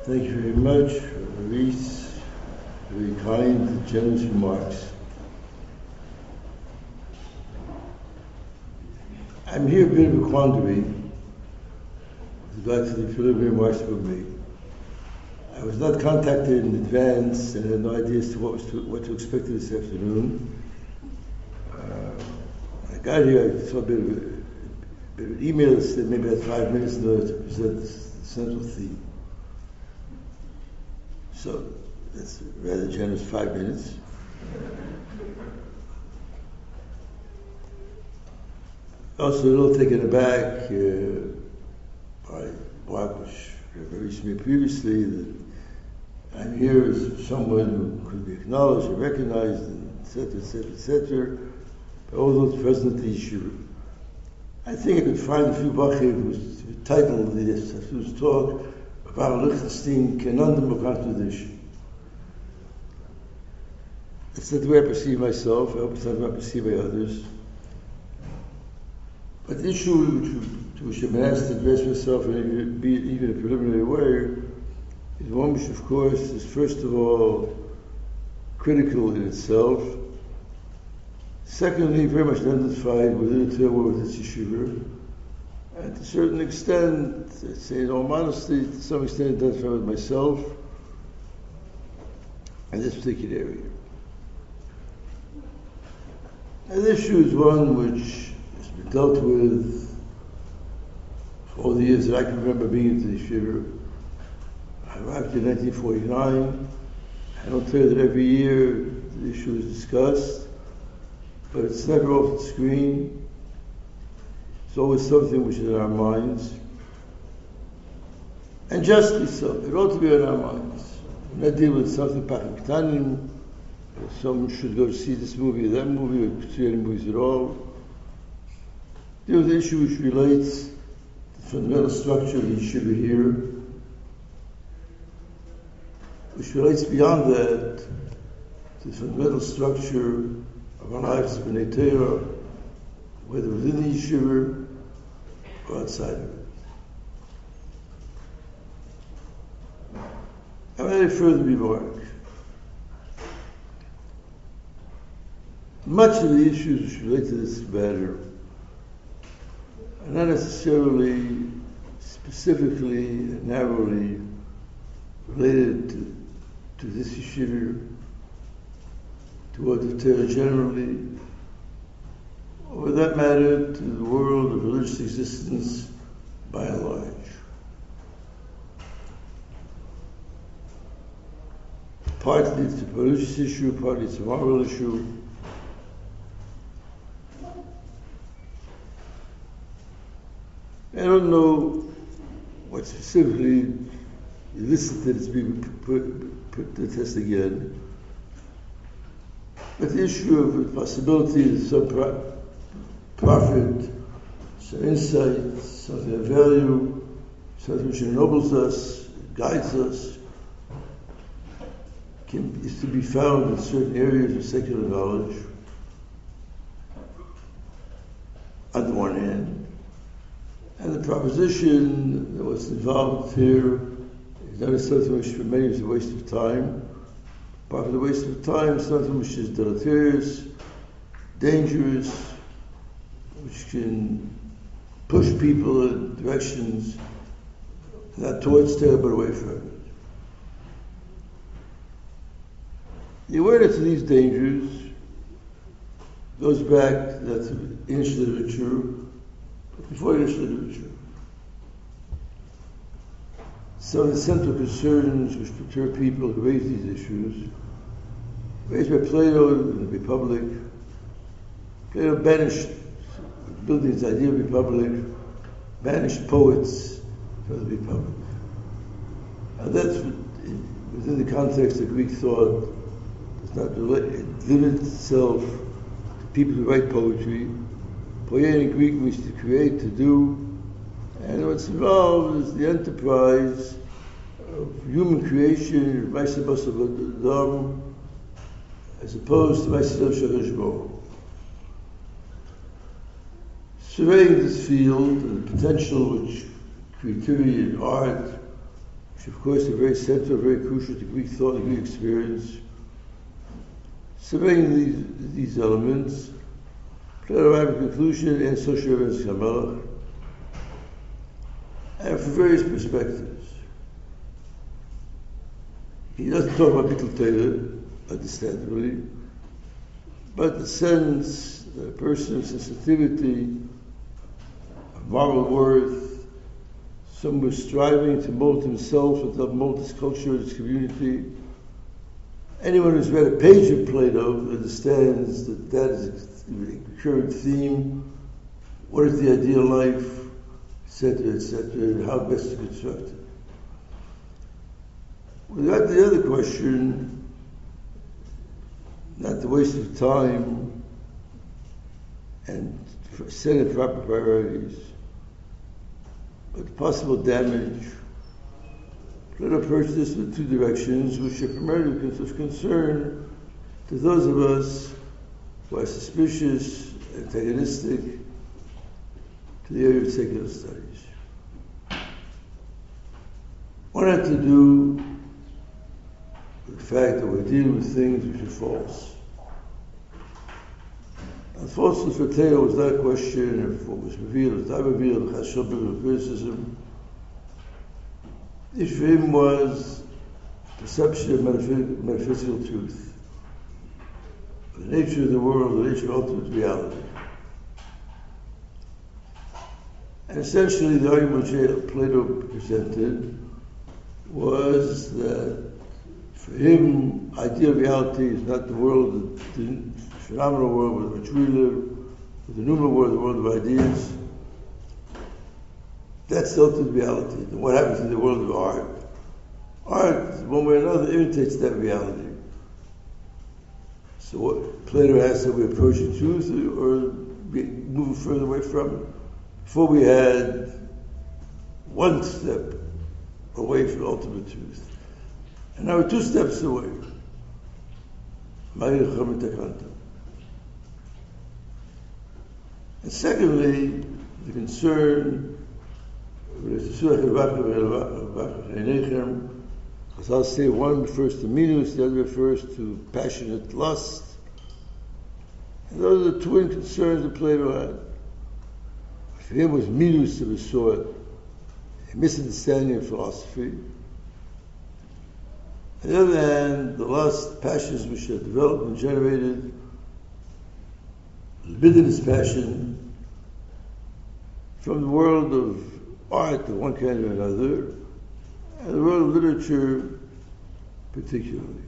Thank you very much for Maurice, very kind and generous remarks. I'm here a bit of a quandary with regard to the preliminary remarks about me. I was not contacted in advance and had no idea as to what to expect this afternoon. I got here, I saw a bit of an email that said maybe I had 5 minutes in order to present the central theme. So that's a rather generous 5 minutes. Also, a little taken aback by Mark, which reached me previously, that I'm here as someone who could be acknowledged and recognized, and et cetera, et cetera, et cetera, by all those present at the issue. I think I could find a few bachim whose title of this afternoon's talk, Rabbi Lichtenstein, Conundrum of Contradiction. That's not the way I perceive myself. I hope it's not the way I perceive by others. But the issue to which I've been asked to address myself in even a preliminary way is one which, of course, is first of all critical in itself. Secondly, very much identified within the turmoil of this issue. And to a certain extent, I'd say in all honesty, to some extent identified with myself in this particular area. And the issue is one which has been dealt with for all the years that I can remember being into the yeshiva. I arrived in 1949. I don't tell you that every year the issue is discussed, but it's never off the screen. It's always something which is in our minds. And justly so. It ought to be in our minds. We're not dealing with something pakiktanim. Someone should go to see this movie or that movie, or see any movies at all. Deal with the issue which relates to the fundamental structure of the yeshiva here, which relates beyond that to the fundamental structure of our lives as B'nai Torah, whether within the yeshiva or outside of it. I made a further remark. Much of the issues which relate to this matter are not necessarily specifically and narrowly related to this yeshiva, to what the Torah generally, or for that matter, to the world of religious existence by and large. Partly it's a religious issue, partly it's a moral issue. I don't know what specifically elicited it's being put to the test again, but the issue of the possibility of some profit, some insight, something of value, something which ennobles us, guides us, is to be found in certain areas of secular knowledge, on the one hand. And the proposition that what's involved here is not something which for many is a waste of time. Apart from the waste of time, something which is deleterious, dangerous, which can push people in directions not towards Torah but away from it. The awareness of these dangers goes back to the ancient literature, but before the ancient literature. Some of the central concerns which perturb people who raise these issues, raised by Plato in the Republic. Plato banished, building his idea of Republic, banished poets from the Republic. And that's within the context of Greek thought. It's not limited itself to people who write poetry. Poiein in Greek means to create, to do, and what's involved is the enterprise of human creation, as opposed to surveying this field and the potential which creativity and art, which of course are very central, very crucial to Greek thought and Greek experience. Surveying these elements, Plato arrived at conclusion and social events Kamelach, and from various perspectives. He doesn't talk about Bittul Torah, understandably, but the sense that a person's sensitivity, of moral worth, someone who's striving to mold himself and to mold his culture, his community. Anyone who's read a page of Plato understands that that is a recurrent theme. What is the ideal life, etc., and how best to construct it. We got the other question, not the waste of time and setting proper priorities, but possible damage. Plato approached this with two directions, which are primarily of concern to those of us who are suspicious, antagonistic to the area of secular studies. One had to do with the fact that we're dealing with things which are false. And falseness for Plato was not a question of what was revealed, it was not revealed, has some criticism. The issue for him was perception of metaphysical truth, the nature of the world, the nature of ultimate reality. And essentially the argument which Plato presented was that for him, ideal reality is not the world, the phenomenal world in which we live, but the numinal world, the world of ideas. That's the ultimate reality. And what happens in the world of art? Art, one way or another, imitates that reality. So what Plato asked, that we approaching truth or moving further away from it? Before we had one step away from ultimate truth. And now we're two steps away. And secondly, the concern I'll say one refers to minus, the other refers to passionate lust. And those are the twin concerns that Plato had. For him was minus of a sort, a misunderstanding of philosophy. On the other hand, the lust, passions which are developed and generated, libidinous passion, from the world of art of one kind or another, and the world of literature particularly.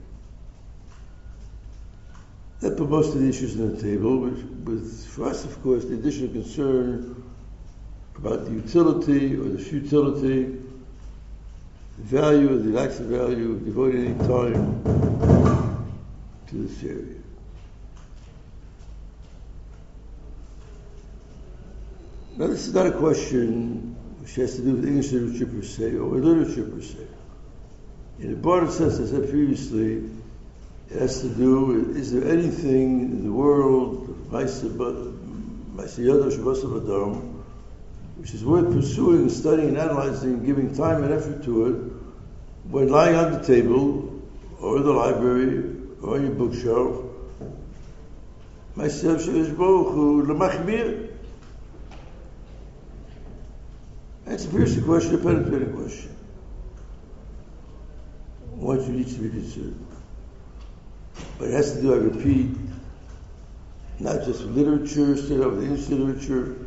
That put most of the issues on the table, with for us, of course, the additional concern about the utility or the futility, the value or the lack of value of devoting any time to this area. Now, this is not a question which has to do with English literature per se or with literature per se. In a broader sense, as I said previously, it has to do with, is there anything in the world of which is worth pursuing, studying, and analyzing, giving time and effort to it, when lying on the table, or in the library, or on your bookshelf, myself, Shalish Baruch Hu, L'machmir. It's a piercing question, a penetrating question. One should needs to be considered. But it has to do, I repeat, not just with literature, straight up with English literature.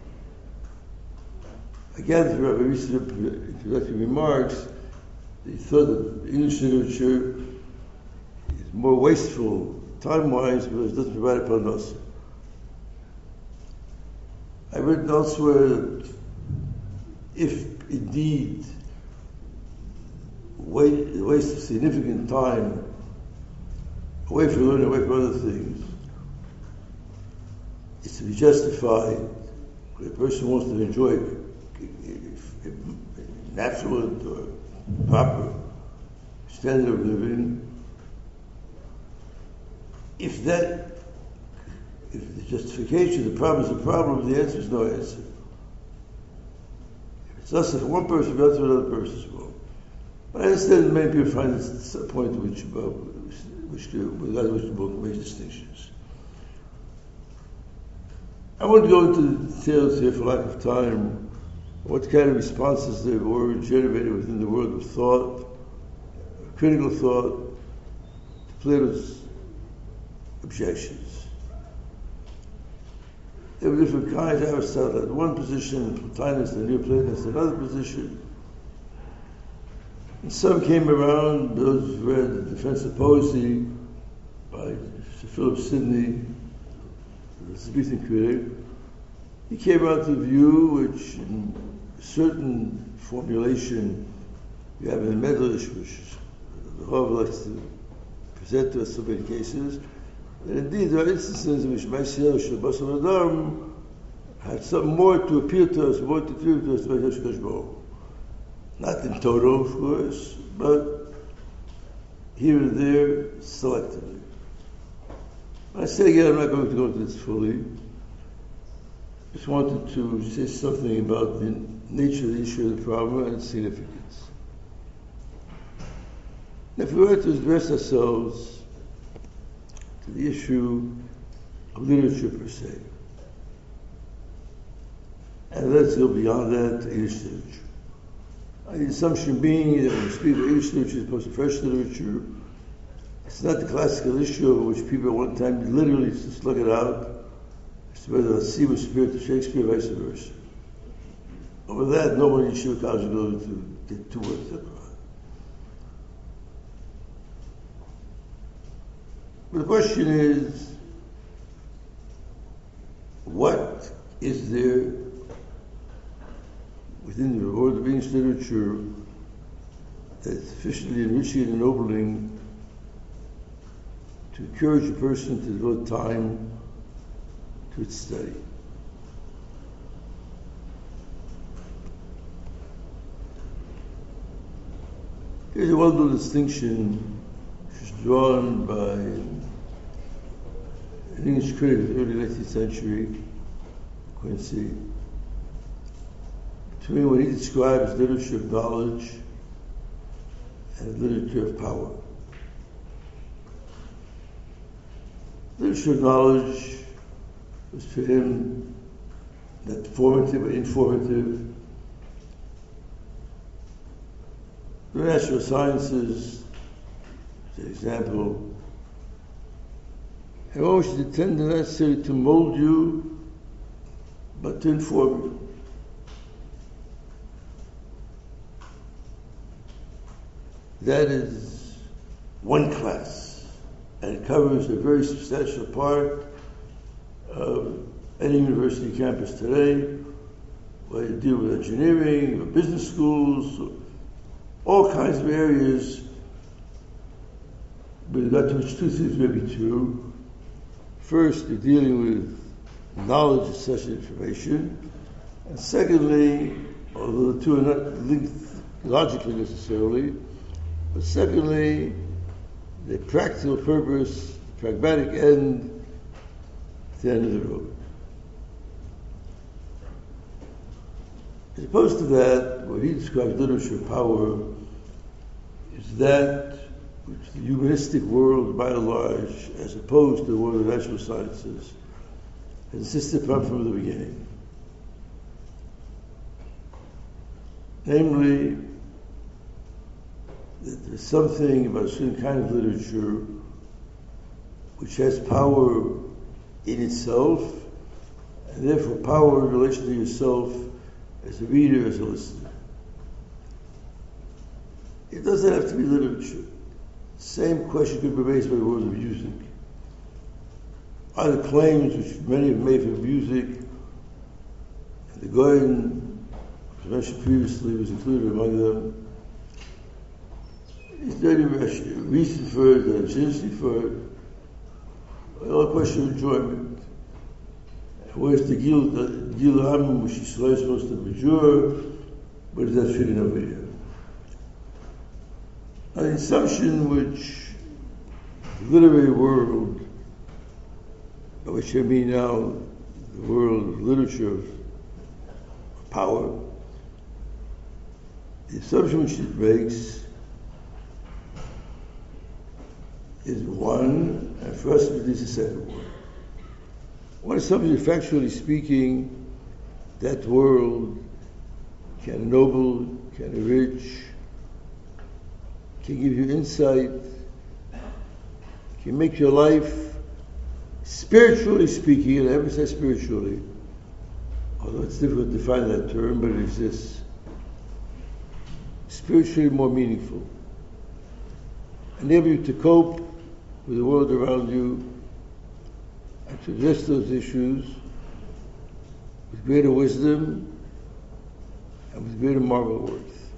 Again, through our recent introductory remarks, he thought that English literature is more wasteful, time-wise, because it doesn't provide a parnasa. I've written elsewhere that if indeed waste of significant time away from learning, away from other things, it's to be justified when a person wants to enjoy natural or proper standard of living. If the justification, the problem is a problem, the answer is no answer. If it's us, if one person, that's what another person's wrong. But I understand many people find this a point at which to make distinctions. I won't go into the details here for lack of time, what kind of responses there were generated within the world of thought, critical thought, to Plato's objections. There were different kinds. Aristotle had one position, Plotinus, the Neoplatonists, another position. And some came around, those who read The Defense of Poesy by Sir Philip Sidney, the Elizabethan critic. He came around to the view which, in a certain formulation, you have in Medrash, which the Rav likes to present to us in many cases, that indeed there are instances in which Ma'aseh Shabbat Adam had something more to appeal to us, more to appeal to us by Hashkash Baruch. Not in total, of course, but here and there, selectively. I say again, I'm not going to go into this fully. Just wanted to say something about the nature of the issue of the problem and its significance. Now, if we were to address ourselves to the issue of literature per se, and let's go beyond that to English literature. The assumption being that when we speak of English literature as opposed to French literature, it's not the classical issue of which people at one time literally just look it out as to whether the sea was superior to Shakespeare or vice versa. Over that, nobody in Yeshiva College is going to get too worked up about it. But the question is, what is there within the world of English literature that is sufficiently enriching and ennobling to encourage a person to devote time to its study? There's a well-known distinction which was drawn by an English critic of the early 19th century, Quincy, between what he describes literature of knowledge and literature of power. Literature of knowledge was for him not formative but informative. The natural sciences, as an example, have always the tendency not necessarily to mold you, but to inform you. That is one class, and it covers a very substantial part of any university campus today, where you deal with engineering, or business schools, all kinds of areas, but that which two things may be true. First, you're dealing with knowledge of such information, and secondly, although the two are not linked logically necessarily, but secondly, the practical purpose, pragmatic end at the end of the road. As opposed to that, what he describes literature of power is that which the humanistic world, by and large, as opposed to the world of natural sciences, has insisted upon from the beginning. Namely, that there's something about a certain kind of literature which has power in itself, and therefore power in relation to yourself as a reader, as a listener. It doesn't have to be literature. The same question could be raised by the world of music. Are the claims which many have made for music, and the Goyen, as mentioned previously, was included among them, is there any reason for it, legitimacy for it? All a question of enjoyment. Where's the Gil Am, which is supposed to mature, where does that fit in over here? An assumption which the literary world, by which I mean now the world of literature of power, the assumption which it makes is one, and for us it is the second one. One is something that, factually speaking, that world can ennoble, can enrich, can give you insight, can make your life, spiritually speaking, and I emphasize spiritually, although it's difficult to define that term, but it exists, spiritually more meaningful. Enable you to cope with the world around you and to address those issues with greater wisdom and with greater moral worth.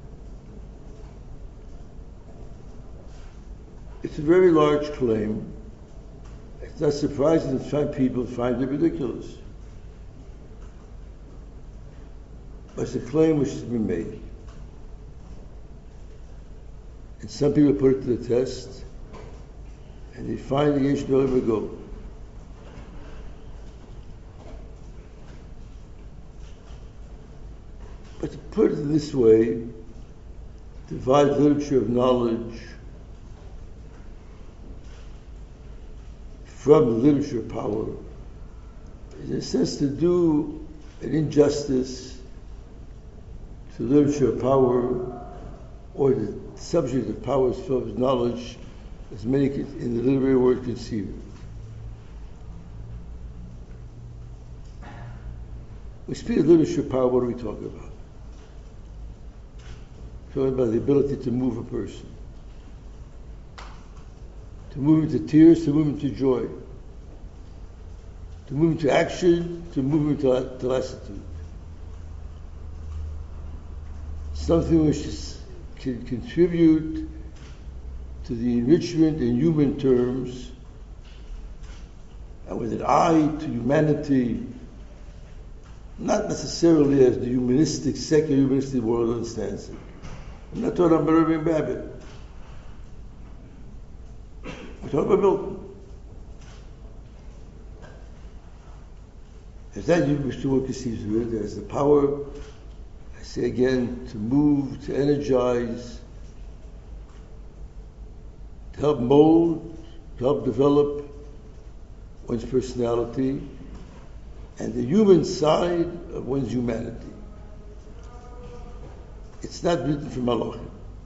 It's a very large claim. It's not surprising that some people find it ridiculous. But it's a claim which has been made. And some people put it to the test, and they find the Yesh Noel go. But to put it this way, divide literature of knowledge from the literature of power is in a sense to do an injustice to literature of power, or the subject of power is filled with knowledge, as many in the literary world conceive it. We speak of literature of power, what are we talking about? We're talking about the ability to move a person, to move into tears, to move into joy, to move into action, to move into lassitude. Something which can contribute to the enrichment in human terms, and with an eye to humanity, not necessarily as the humanistic, secular humanistic world understands it. I'm not talking about Irving Babbitt. We're talking about Milton. As that human world conceives of it, there's the power, I say again, to move, to energize, to help mold, to help develop one's personality and the human side of one's humanity. It's not written for Malachim.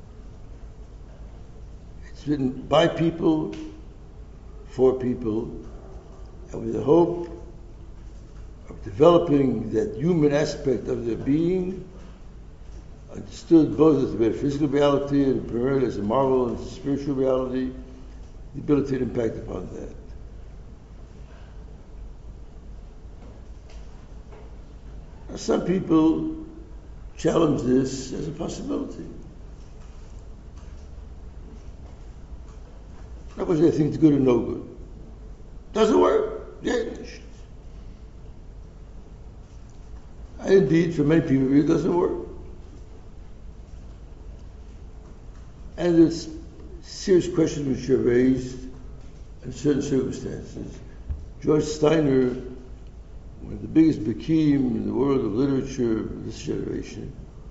It's written by people, for people, and with the hope of developing that human aspect of their being, understood both as a metaphysical reality and primarily as a moral and spiritual reality, the ability to impact upon that. Now, some people challenge this as a possibility. Not because they think it's good or no good. Doesn't work. Yeah. And indeed, for many people, it doesn't work. And there's serious questions which are raised in certain circumstances. George Steiner, one of the biggest Bekim in the world of literature of this generation,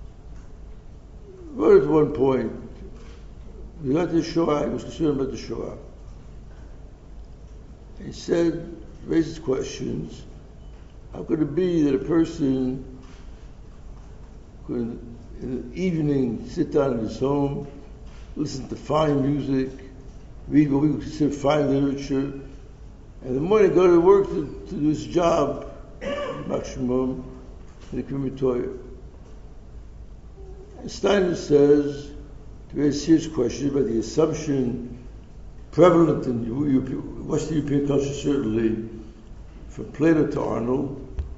wrote at one point, we got to the Shoah, he was concerned about the Shoah. He said, raises questions, how could it be that a person could, in the evening, sit down in his home, listen to fine music, read what we would consider fine literature, and in the morning go to work to do his job, maximum, in the crematorium. And Steiner says, to raise a serious question about the assumption prevalent in Western European culture, certainly, from Plato to Arnold,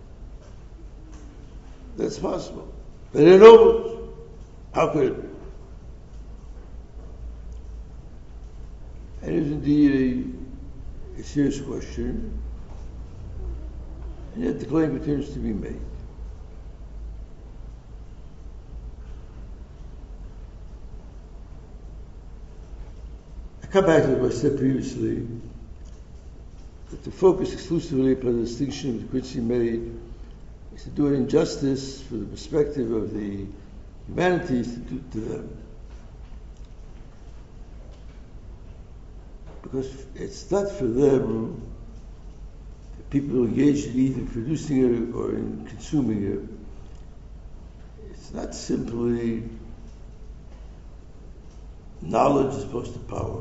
that's possible. But they're nobles. How could it be? And it is indeed a serious question, and yet the claim continues to be made. I come back to what I said previously, that to focus exclusively upon the distinction which Quincy made is to do an injustice for the perspective of the humanities to them. because it's not for them, the people who engage in either producing it or in consuming it. It's not simply knowledge as opposed to power.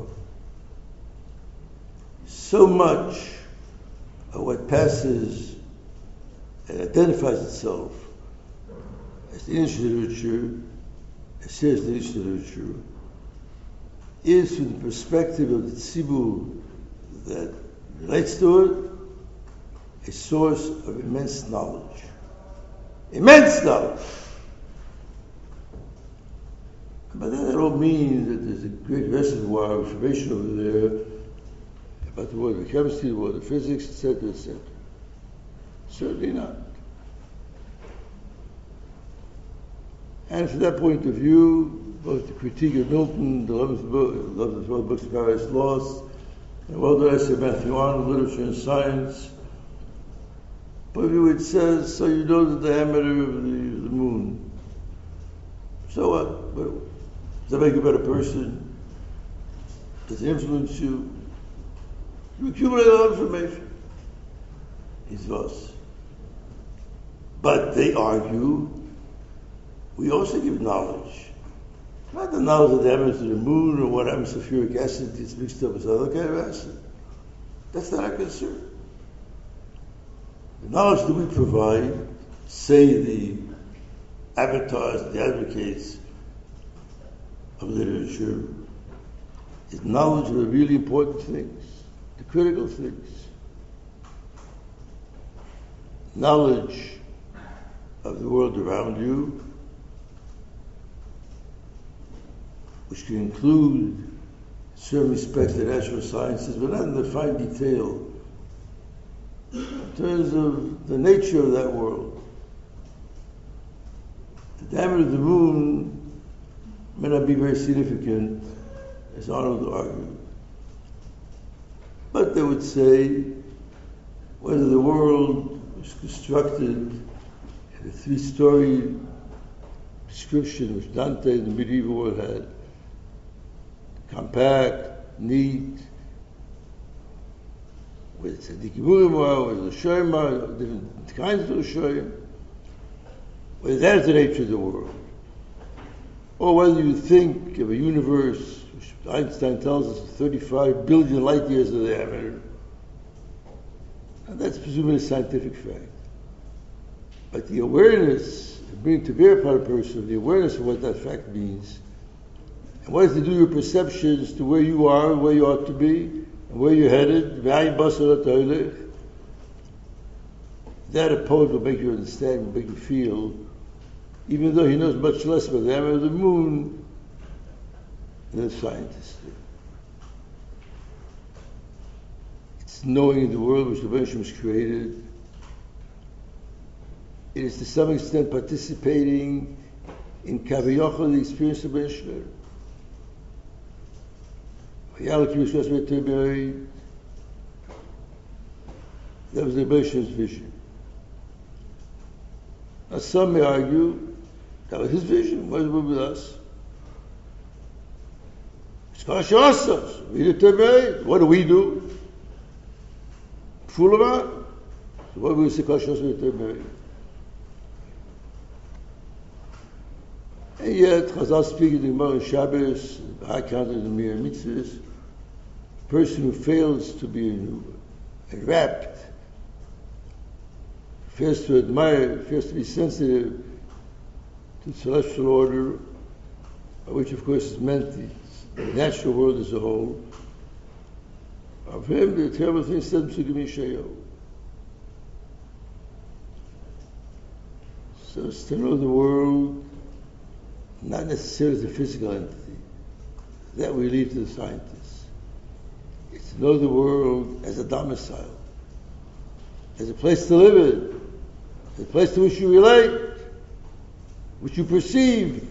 So much of what passes and identifies itself as the English literature, as serious English literature, is from the perspective of the tzibur that relates to it, a source of immense knowledge. Immense knowledge! But that don't mean that there's a great reservoir of information over there about the world of chemistry, the world of physics, etc., etc. Certainly not. And from that point of view, both the critique of Milton, the 11th books of Paradise Lost, and well-done essay of Matthew Arnold, Literature and Science, point of view it says, so you know the diameter of the moon. So what? Does that make you a better person? Does it influence you? You accumulate a lot of information. It's us. But they argue, we also give knowledge. Not the knowledge of the diameter of the moon or what happens to sulfuric acid gets mixed up with other kind of acid. That's not our concern. The knowledge that we provide, say the avatars, the advocates of literature, is knowledge of the really important things, the critical things. Knowledge of the world around you, which can include certain respects the natural sciences, but not in the fine detail, in terms of the nature of that world. The diameter of the moon may not be very significant, as Arnold argued. But they would say whether the world was constructed in a 3-story description which Dante in the medieval world had, compact, neat, with tzaddikim u'imah, with l'shoyim, different kinds of l'shoyim, whether that is the nature of the world. Or whether you think of a universe, which Einstein tells us is 35 billion light years of diameter, and that's presumably a scientific fact. But the awareness, bringing to bear upon a person, the awareness of what that fact means, and what is to do with your perceptions to where you are, where you ought to be, and where you're headed, that a poet will make you understand, will make you feel, even though he knows much less about the diameter of the moon than a scientist. It's knowing the world which the Rebbeinu was created. It is to some extent participating in Kaviyachal, the experience of Rebbeinu. That was the Rebbeinu vision. Now some may argue that was his vision. What is with us? What do we do? Fool about? So what do we say? And yet, Chazal speaking to Gemara in Shabbos, high count of the Mir Mitzvahs, a person who fails to be enwrapped, fails to admire, fails to be sensitive to the celestial order, which of course is meant the natural world as a whole. Of him, the terrible thing said to Mishayo. So it's to know the world, not necessarily as a physical entity. That we leave to the scientists. It's to know the world as a domicile, as a place to live in, as a place to which you relate, which you perceive,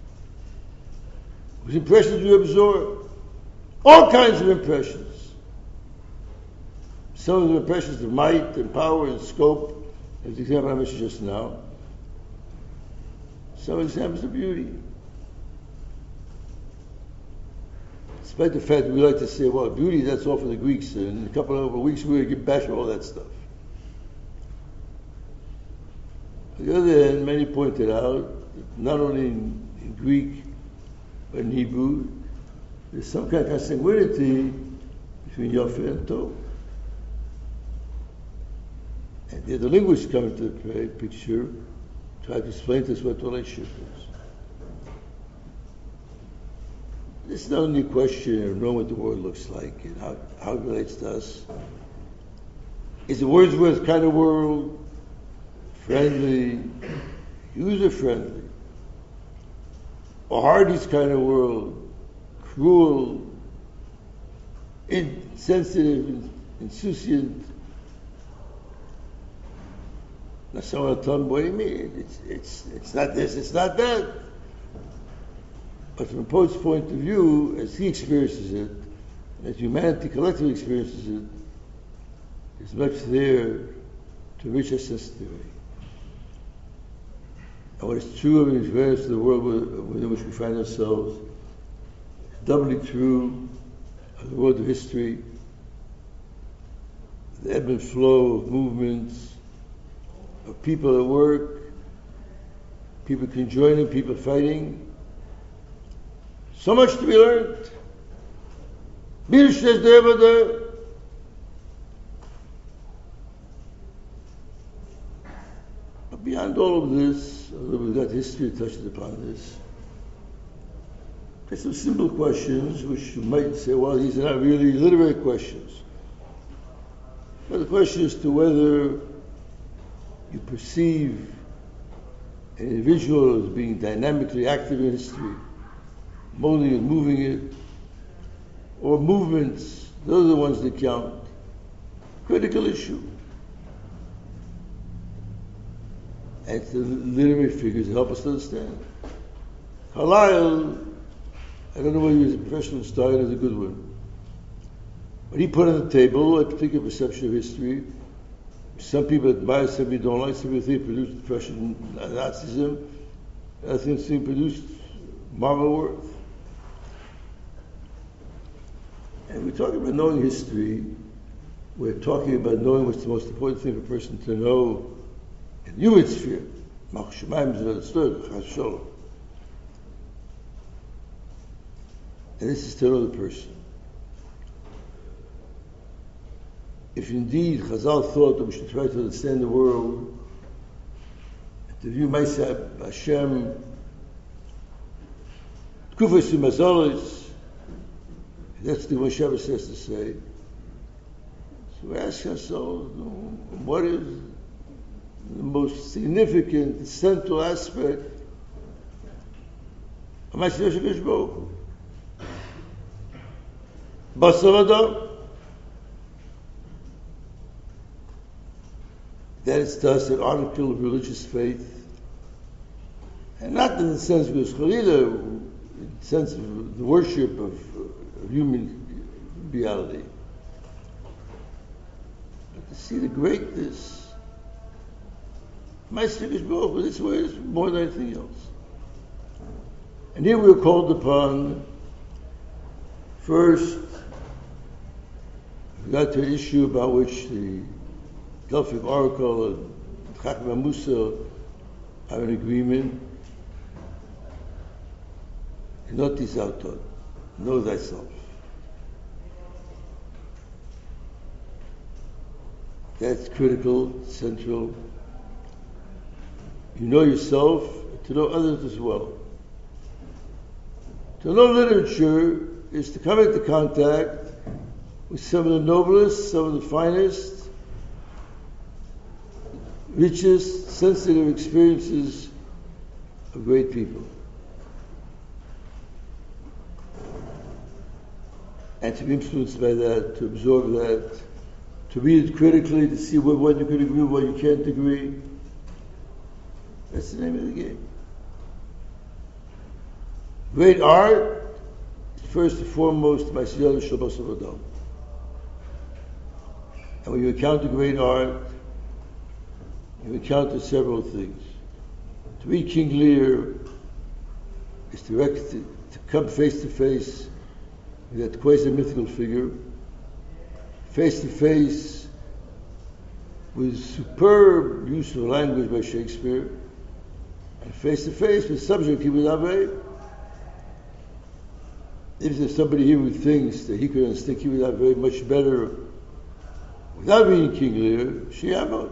which impressions you absorb. All kinds of impressions. Some of the impressions of might and power and scope, as the example I mentioned just now. Some examples of beauty. despite the fact that we like to say, well, beauty, that's all for the Greeks, and in a couple of weeks we're going to get back to all that stuff. On the other hand, many pointed out that not only in Greek, but in Hebrew, there's some kind of consanguinity between Yafeh and Tov. And the linguists come into the picture, try to explain to us what the relationship is. This is not only a question of knowing what the world looks like and how it relates to us. Is the Wordsworth kind of world friendly, user-friendly? Or Hardy's kind of world, cruel, insensitive, insouciant? Now someone will tell me, what do you mean? It's not this, it's not that. But from a poet's point of view, as he experiences it, as humanity collectively experiences it, there's much there to reach our sensitivity. And what is true of in fairness to the world within which we find ourselves, is doubly true of the world of history, the ebb and flow of movements, of people at work, people conjoining, people fighting. So much to be learned. But beyond all of this, although we've got history that touches upon this, there's some simple questions which you might say, well, these are not really literary questions. But the question is to whether you perceive an individual as being dynamically active in history, molding it, moving it, or movements, those are the ones that count. Critical issue. And it's the literary figures that help us to understand. Carlyle, I don't know whether he was a professional historian or a good one, but he put on the table a particular perception of history. Some people admire, some people don't like, some people think it produced Russian Nazism, other things think it produced moral worth. And we're talking about knowing history. We're talking about knowing what's the most important thing for a person to know in the human sphere. And this is to know the person. If indeed Chazal thought that we should try to understand the world, to view Maaseh Hashem, Kufos Umazolos, that's the Moshe Rabbeinu says to say. So we ask ourselves, what is the most significant, central aspect of Maaseh Hashem Baruch Hu? Basar Adam. That is to us an article of religious faith, and not in the sense of Chalila, in the sense of the worship of human reality, but to see the greatness. My Stickers Baruch, this way is more than anything else. And here we are called upon, first, we got to an issue about which the Delphic Oracle and Chachma Musa have an agreement. Not this author, know thyself. That's critical, central. You know yourself, to know others as well. To know literature is to come into contact with some of the noblest, some of the finest, richest, sensitive experiences of great people. And to be influenced by that, to absorb that, to read it critically, to see what you can agree with, what you can't agree. That's the name of the game. Great art is first and foremost Ma'aseh Shabbat Adam. And when you encounter great art, you encounter several things. To read King Lear is to come face to face that quasi-mythical figure, face to face with superb use of language by Shakespeare, and face to face with subject Kibbutz Avei. If there's somebody here who thinks that he could understand Kibbutz Avei much better without reading King Lear, Shiamot.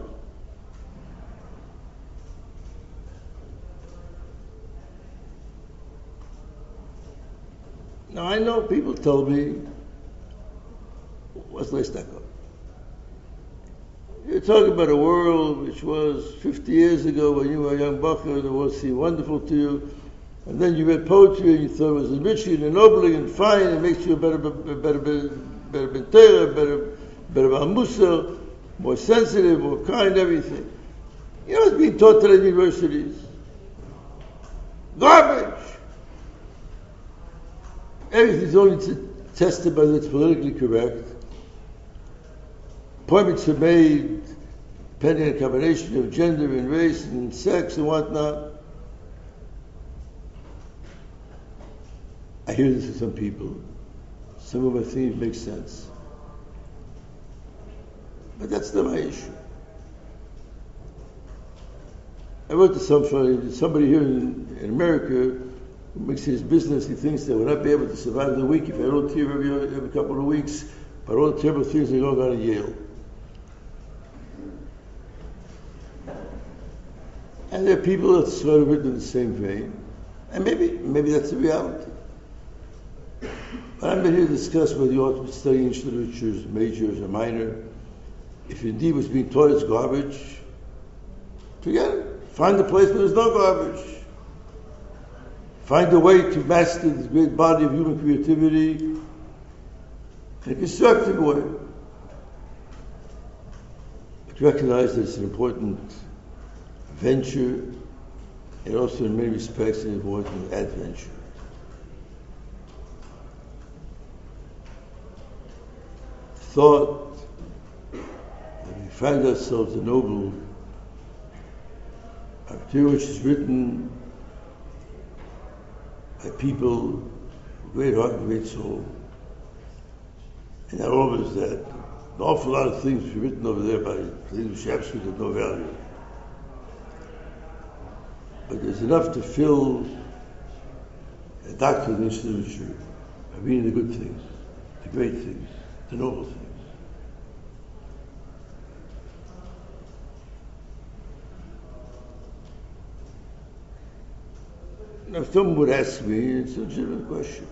Now I know people tell me, what's Leistako? You're talking about a world which was 50 years ago when you were a young bacher, and the world seemed wonderful to you, and then you read poetry and you thought it was enriching and ennobling and fine, and makes you a better B'Torah, better Musa, more sensitive, more kind, everything. You know what's being taught today in universities? Garbage! Everything's only tested by whether it's politically correct. Appointments are made depending on a combination of gender and race and sex and whatnot. I hear this from some people. Some of my things make sense. But that's not my issue. I wrote to somebody here in America who makes his business. He thinks that we'll not be able to survive the week if I don't hear every couple of weeks about all the terrible things that are going on at Yale. And there are people that sort of written in the same vein. And maybe that's the reality. But I'm not here to discuss whether you ought to study English literature as majors or minor. If indeed what's being taught is garbage, forget it. Find a place where there's no garbage. Find a way to master this great body of human creativity in a constructive way. But recognize that it's an important venture, and also in many respects an important adventure. Thought that we find ourselves ennobled by material which is written by people with great heart and great soul. And not always that. An awful lot of things were written over there by things which absolutely have no value. But there's enough to fill a doctrine in this literature by reading the good things, the great things, the noble things. Now, if someone would ask me, it's a legitimate question.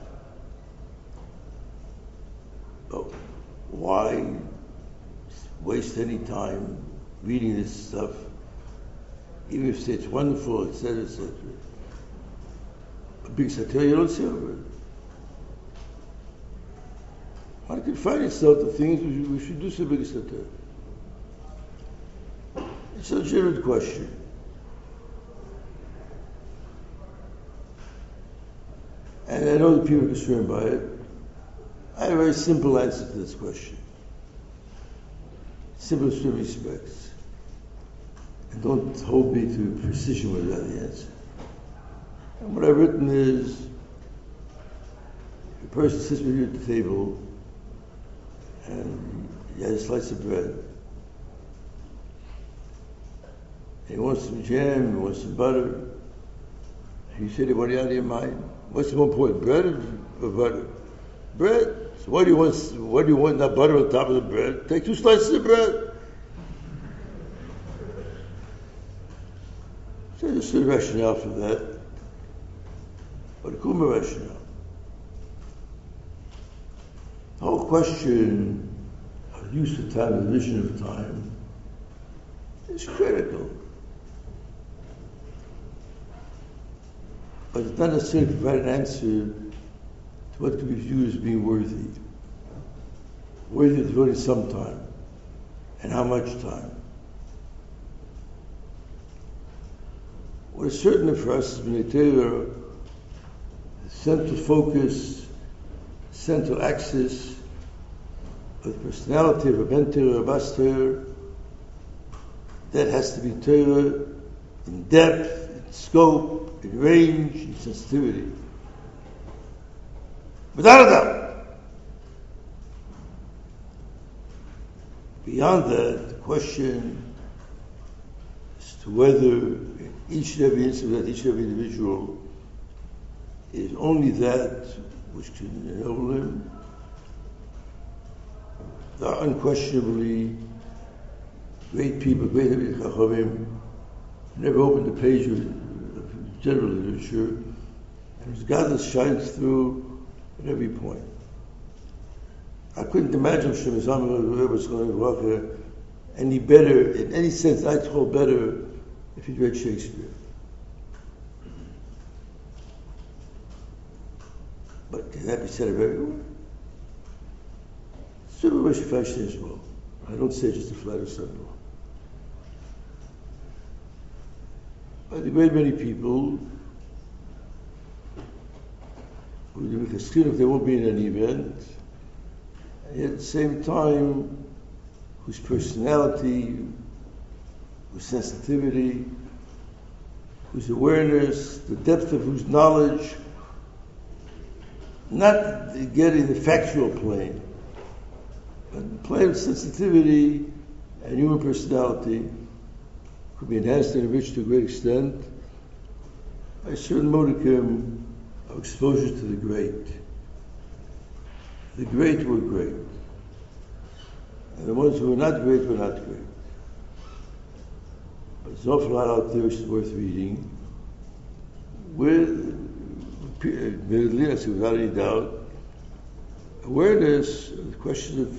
Oh, why waste any time reading this stuff, even if it's wonderful, etc., etc.? A big satire, you don't see over it. Why confine yourself to things we should do so big a satire? It's a legitimate question. And I know that people are concerned by it. I have a very simple answer to this question. Simple in some respects. And don't hold me to precision without the answer. And what I've written is, a person sits with you at the table and he has a slice of bread. And he wants some jam, he wants some butter. And you say to him, what do you have in your mind? What's more important, bread or butter? Bread. So why do you want that butter on top of the bread? Take 2 slices of bread. So there's a rationale for that. But a Kuma rationale. The whole question of use of time, the vision of time, is critical. But it's not necessarily provide an answer to what could be viewed as being worthy. Worthy of devoting some time. And how much time. What is certain for us is B'nai Torah, the central focus, central axis of the personality of a Ben Torah, a Bas Torah, that has to be Torah in depth, in scope, in range, in sensitivity. Without a doubt. beyond that, the question as to whether each and every incident, each and every individual is only that which can enable him. There are unquestionably great people, great Chachamim, never opened a page of general literature, and whose godliness shines through at every point. I couldn't imagine Shemazam any better, in any sense, I'd call better if he'd read Shakespeare. But can that be said of everyone? Certainly Rashi as well. I don't say just to flatter someone. But a great many people who make a skin if they won't be in any event, and yet at the same time, whose personality, whose sensitivity, whose awareness, the depth of whose knowledge, not getting the factual plane, but the plane of sensitivity and human personality could be enhanced and enriched to a great extent by a certain modicum of exposure to the great. The great were great. And the ones who were not great were not great. But there's an awful lot out there which is worth reading. Admittedly, I say without any doubt, awareness of the question of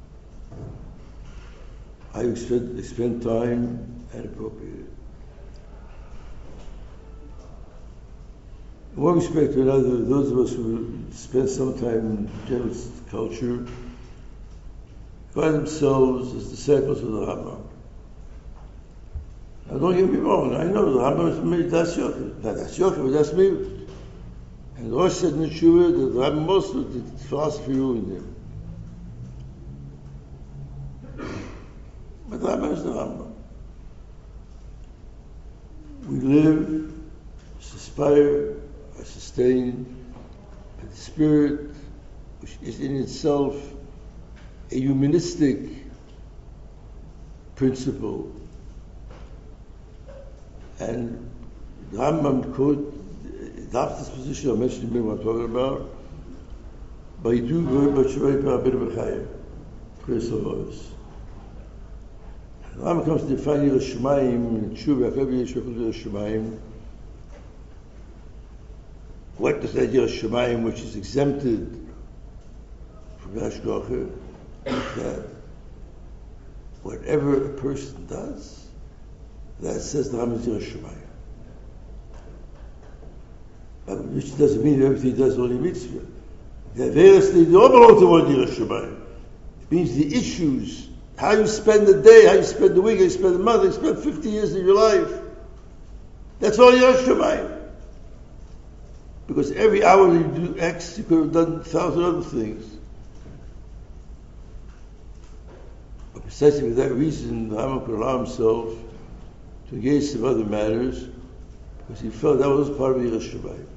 how you spend time and appropriate it. In one respect or another, those of us who spend some time in generalist culture find themselves as disciples of the Rambam. Now don't get me wrong, I know the Rambam is made Das Yochid, not Das Yochid, but Das Miut. And Rosh said in the Shuvah that the Rambam also did philosophy ruined him. But the Rambam is the Rambam. We live, aspire, are sustained by the spirit which is in itself a humanistic principle. And the Rambam could adopt this position, I'll mention what I'm talking about, by doing very much very b'chayim, Chris Avodas. The Rambam comes to define Yiras Shamayim in Tshuva, every Yiras Shamayim. What does that Yiras Shamayim, which is exempted from Hashgacha, that whatever a person does, that says the Rambam is Yiras Shamayim. Which doesn't mean everything he does is only mitzvah. The Averos, they don't belong to one Yiras Shamayim. It means the issues, how you spend the day, how you spend the week, how you spend the month, how you spend 50 years of your life. That's all Yiras Shamayim. Because every hour you do X, you could have done 1,000 other things. But precisely for that reason, the Rambam could allow himself to engage some other matters, because he felt that was part of Yiras Shamayim.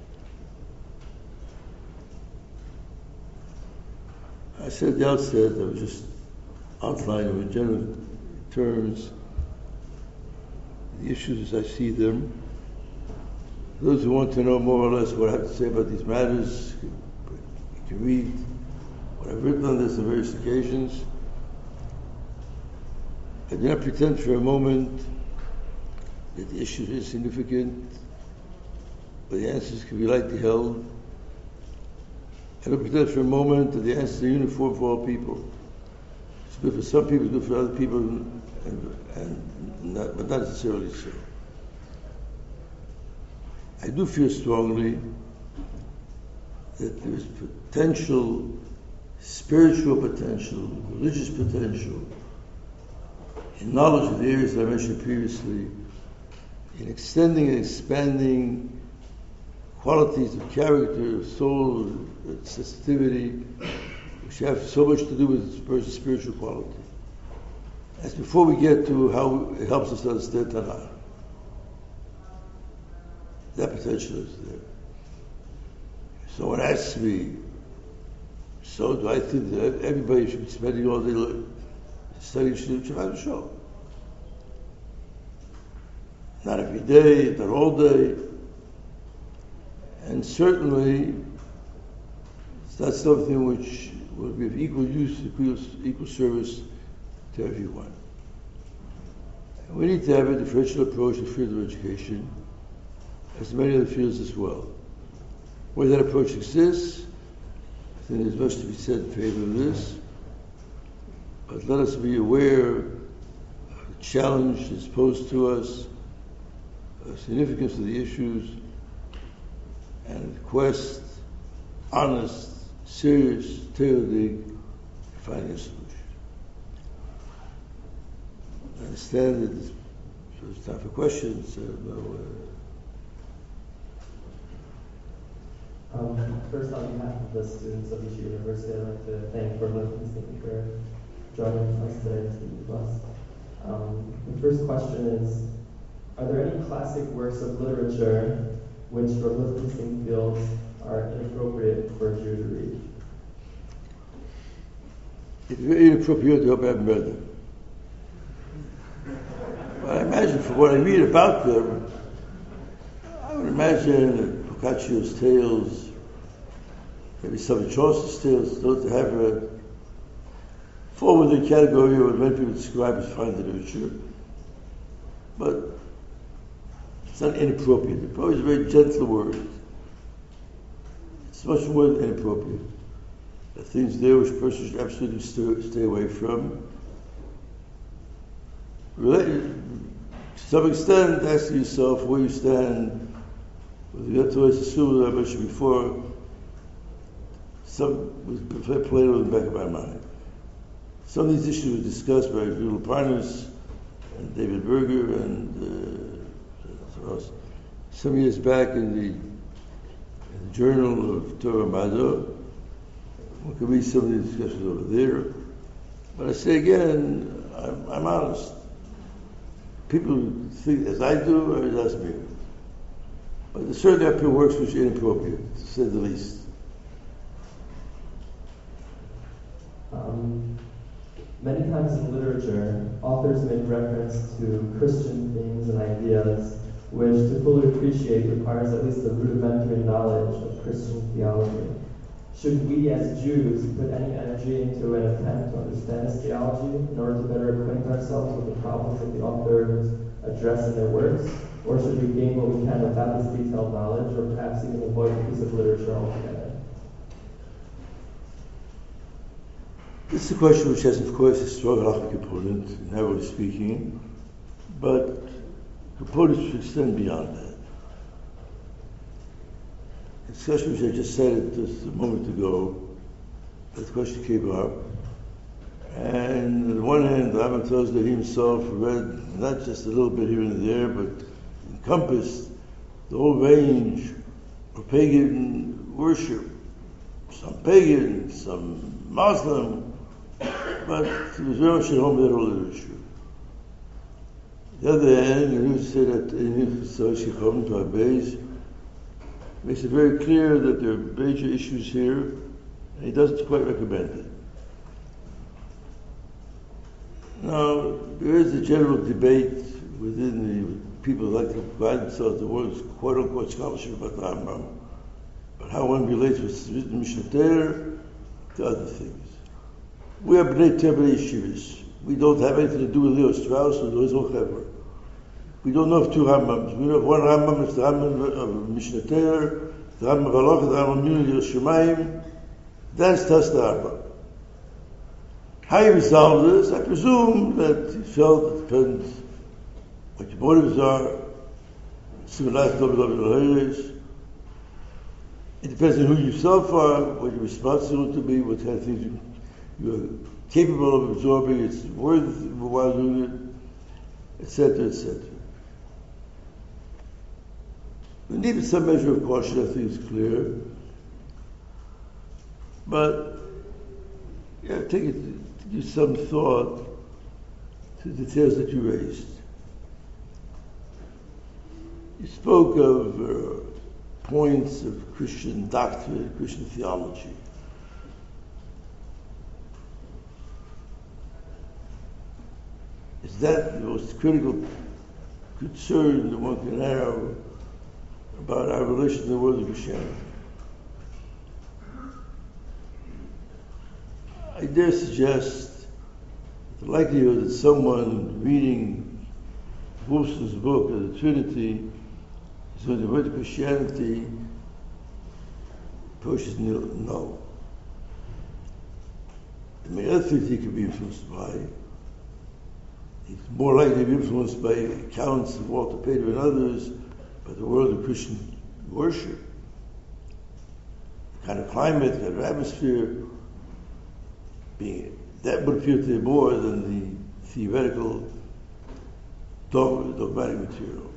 I said at the outset, I was just outlining in general terms the issues as I see them. Those who want to know more or less what I have to say about these matters, you can read what I've written on this on various occasions. I do not pretend for a moment that the issue is significant, but the answers can be lightly held. I don't pretend for a moment that the answers are uniform for all people. It's good for some people, good for other people, but not necessarily so. I do feel strongly that there is potential, spiritual potential, religious potential, in knowledge of the areas that I mentioned previously, in extending and expanding qualities of character, of soul, sensitivity, which have so much to do with a person's spiritual quality. That's before we get to how it helps us to understand Tanakh. That potential is there. Someone asks me, so do I think that everybody should be spending all day studying Shechad Shol. Not every day, not all day. And certainly, it's not something which will be of equal use, equal service to everyone. And we need to have a differential approach to field of education, as many other fields as well. Where that approach exists, I think there's much to be said in favor of this. But let us be aware of the challenge that's posed to us, the significance of the issues, and quest, honest, serious, tailor-dig, finding a solution. I understand that there's time for questions. First, on behalf of the students of Yeshiva University, I'd like to thank Brooklyn Institute for joining us today to speak with us. The first question is, are there any classic works of literature which Brooklyn Institute feels are inappropriate for a Jew to read? It's very inappropriate to hope I haven't read them. But I imagine from what I read about them, I would imagine that Boccaccio's tales, maybe some of Chaucer's tales, those that have fall within the category of what many people describe as fine literature. But it's not inappropriate. Inappropriate is a very gentle word. It's much more than inappropriate. There are things there which a person should absolutely stay away from. Related, to some extent, asking yourself where you stand with regard to Yisrael that I mentioned before, some was played in the back of my mind. Some of these issues were discussed by Gil Parnas and David Berger and some years back in the Journal of Torah Mado. One can read some of the discussions over there. But I say again, I'm honest. People think as I do or as me. But there certainly are works which are inappropriate, to say the least. Many times in literature, authors make reference to Christian themes and ideas, which to fully appreciate requires at least a rudimentary knowledge of Christian theology. Should we as Jews put any energy into an attempt to understand this theology in order to better acquaint ourselves with the problems that the authors address in their works? Or should we gain what we can without this detailed knowledge, or perhaps even avoid a piece of literature altogether? This is a question which has, of course, a strong halachic component, narrowly speaking, but components which extend beyond that. The discussion which I just said just a moment ago, that question came up, and on the one hand, the Rambam tells that he himself read not just a little bit here and there, but encompassed the whole range of pagan worship, some pagan, some Muslim, but he was very much at home with that whole literature. On the other hand, he would say that in his Shechom to Abayz, makes it very clear that there are major issues here, and he doesn't quite recommend it. Now, there is a general debate within the people who like to provide themselves the words quote-unquote scholarship about the Rambam, but how one relates with Mishnah Torah to other things. We are Bnei Torah Bnei Yeshivas. We don't have anything to do with Leo Strauss or Leo Zochever. We don't know of two Rambams. We know of one Rambam, it's the Rambam of Mishnah Torah, the Rambam of Halacha, the Rambam of Unity of Shemayim. That's just the Rambam. How he resolved this, I presume that he felt it depends what your motives are. It depends on who you yourself are, what your response to be, what kind of things you're capable of absorbing, it's worth while doing it, etc., etc. We need some measure of caution, I think it's clear. But give some thought to the details that you raised. You spoke of points of Christian doctrine, Christian theology. Is that the most critical concern that one can have about our relation to the world of Christianity? I dare suggest the likelihood that someone reading Wolfson's book of the Trinity is going to convert to Christianity approaches null. I mean, other things he could be influenced by. He's more likely to be influenced by accounts of Walter Pater and others, by the world of Christian worship, the kind of climate, the kind of atmosphere, that would appeal to him more than the theoretical dogmatic material.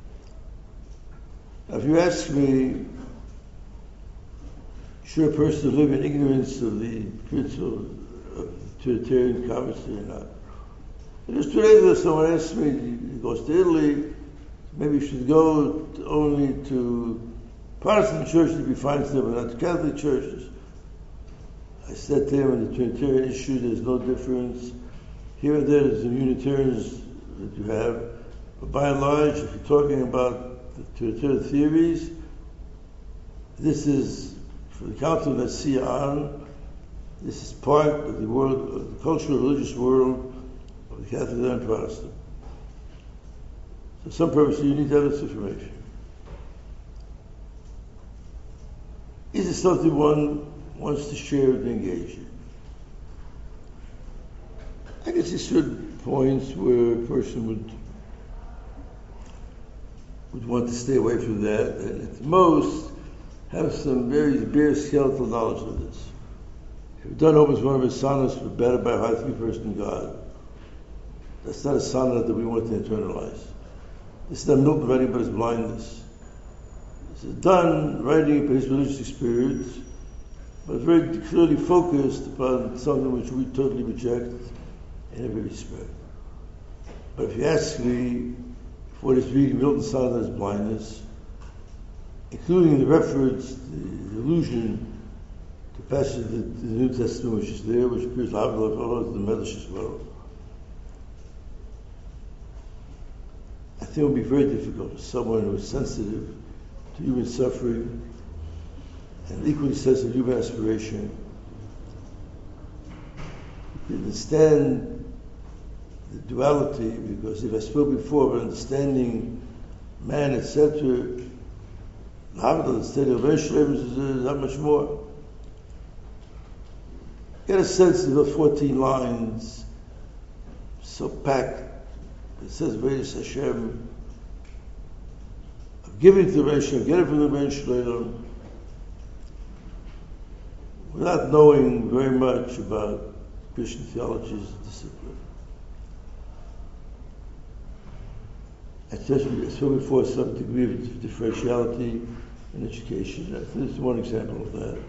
Now, if you ask me, should a person live in ignorance of the principle of Trinitarian conversation or not? Just today, that someone asked me, he goes to Italy, maybe you should go only to Protestant churches if he finds them, but not to Catholic churches. I said to him, in the Trinitarian issue, there's no difference. Here and there, there's some Unitarians that you have, but by and large, if you're talking about the Trinitarian theories, this is, for the Council of Nicaea on, this is part of the world, of the cultural religious world of the Catholic and Protestant. So for some purpose, you need to have this information. Is it something one wants to share and engage in? I can see certain points where a person would want to stay away from that, and at most have some very bare skeletal knowledge of this. If Don opens one of his sonnets for better by heart three-person God, that's not a sonnet that we want to internalize. This is not Milton writing about his blindness. This is Don writing about his religious experience, but very clearly focused upon something which we totally reject in every respect. But if you ask me what is reading Milton's sonnet on his blindness, including the reference, the allusion to passage of the New Testament which is there, which appears in the Medrash as well, I think it would be very difficult for someone who is sensitive to human suffering and equally sensitive to human aspiration to understand the duality, because if I spoke before of understanding man, etc., the study of Meshleim is not much more. Get a sense of the 14 lines, so packed. It says, Vayis Hashem, of giving to the Meshleim, get it from the Meshleim, without knowing very much about Christian theology's discipline. Especially before some degree of differentiality in education. This is one example of that.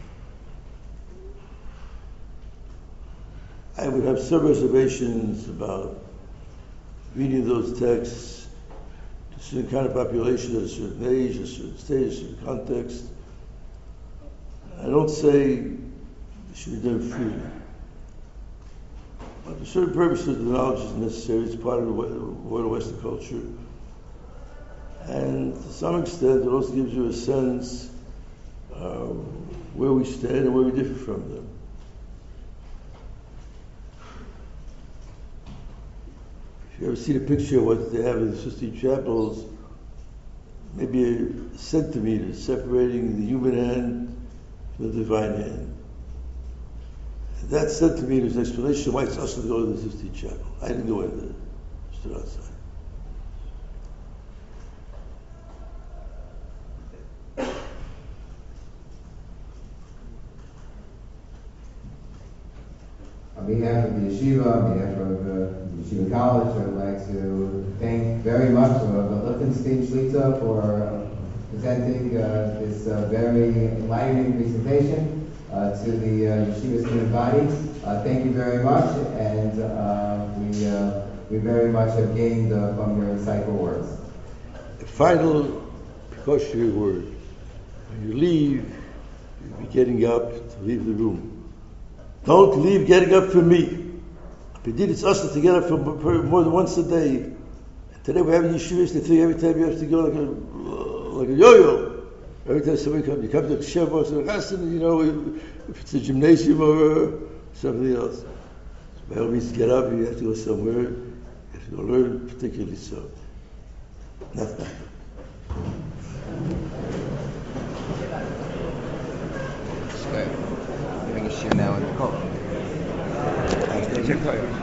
I would have some reservations about reading those texts to a certain kind of population at a certain age, a certain stage, a certain context. I don't say it should be done freely. But for certain purposes, the knowledge is necessary. It's part of the world of Western culture. And to some extent, it also gives you a sense of where we stand and where we differ from them. If you ever see the picture of what they have in the Sistine chapels, maybe a centimeter separating the human hand from the divine hand. And that centimeter is an explanation why it's also to go to the Sistine chapel. I didn't go in there, I stood outside. On behalf of the yeshiva, on behalf of the Yeshiva College, I would like to thank very much the Lichtenstein Shlita for presenting this very enlightening presentation to the yeshiva student body. Thank you very much, and we very much have gained from your insightful words. A final precautionary word. When you leave, you'll be getting up to leave the room. Don't leave getting up for me. Pedid, it's us to get up for more than once a day. Today we're having yeshivas, they think every time you have to go like a yo-yo. Every time somebody comes, you come to the Shavuos or the Chassan, you know, if it's a gymnasium or something else. So by all means, get up, you have to go somewhere, you have to go learn, particularly so. Nothing. Good. You're going to share now with Nicole. Check